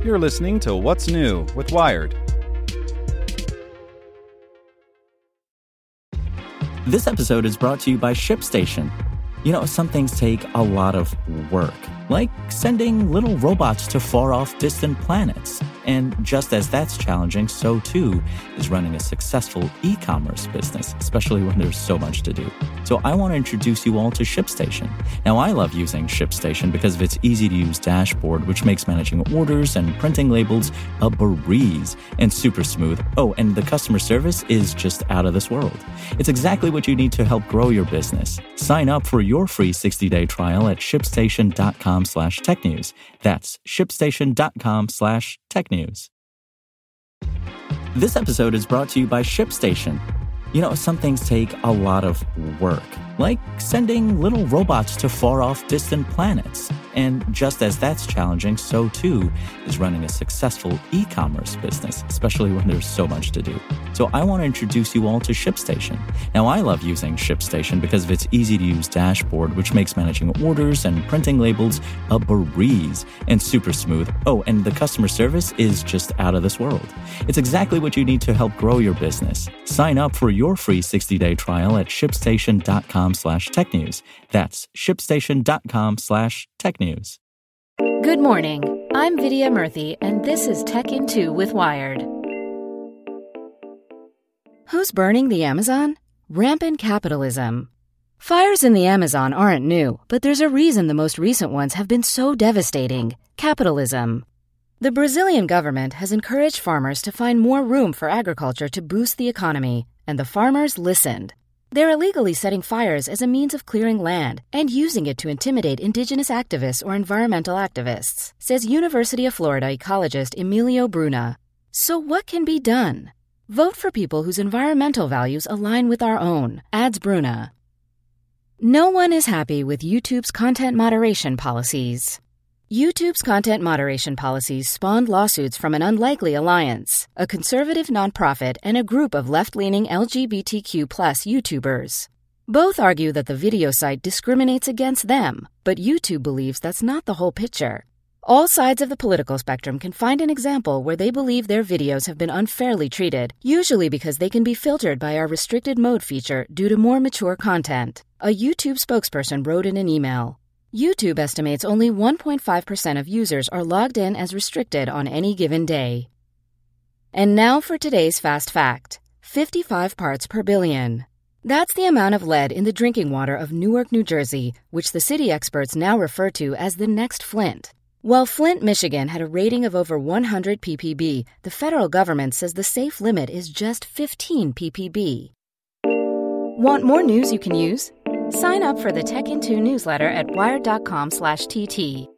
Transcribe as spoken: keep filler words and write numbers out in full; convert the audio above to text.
You're listening to What's New with Wired. This episode is brought to you by ShipStation. You know, some things take a lot of work, like sending little robots to far-off distant planets. And just as that's challenging, so too is running a successful e-commerce business, especially when there's so much to do. So I want to introduce you all to ShipStation. Now, I love using ShipStation because of its easy-to-use dashboard, which makes managing orders and printing labels a breeze and super smooth. Oh, and the customer service is just out of this world. It's exactly what you need to help grow your business. Sign up for your free sixty-day trial at shipstation.com slash technews. That's shipstation.com slash technews. This episode is brought to you by ShipStation. You know, some things take a lot of work, like sending little robots to far-off distant planets. And just as that's challenging, so too is running a successful e-commerce business, especially when there's so much to do. So I want to introduce you all to ShipStation. Now, I love using ShipStation because of its easy-to-use dashboard, which makes managing orders and printing labels a breeze and super smooth. Oh, and the customer service is just out of this world. It's exactly what you need to help grow your business. Sign up for your free sixty-day trial at shipstation.com slash technews. That's shipstation.com slash technews. Good morning. I'm Vidya Murthy, and this is Tech in two with Wired. Who's burning the Amazon? Rampant capitalism. Fires in the Amazon aren't new, but there's a reason the most recent ones have been so devastating. Capitalism. The Brazilian government has encouraged farmers to find more room for agriculture to boost the economy, and the farmers listened. They're illegally setting fires as a means of clearing land and using it to intimidate indigenous activists or environmental activists, says University of Florida ecologist Emilio Bruna. So what can be done? Vote for people whose environmental values align with our own, adds Bruna. No one is happy with YouTube's content moderation policies. YouTube's content moderation policies spawned lawsuits from an unlikely alliance, a conservative nonprofit and a group of left-leaning L G B T Q plus YouTubers. Both argue that the video site discriminates against them, but YouTube believes that's not the whole picture. All sides of the political spectrum can find an example where they believe their videos have been unfairly treated, usually because they can be filtered by our restricted mode feature due to more mature content. A YouTube spokesperson wrote in an email. YouTube estimates only one point five percent of users are logged in as restricted on any given day. And now for today's fast fact. fifty-five parts per billion. That's the amount of lead in the drinking water of Newark, New Jersey, which the city experts now refer to as the next Flint. While Flint, Michigan had a rating of over one hundred p p b, the federal government says the safe limit is just fifteen p p b. Want more news you can use? Sign up for the Tech in two newsletter at wired.com slash TT.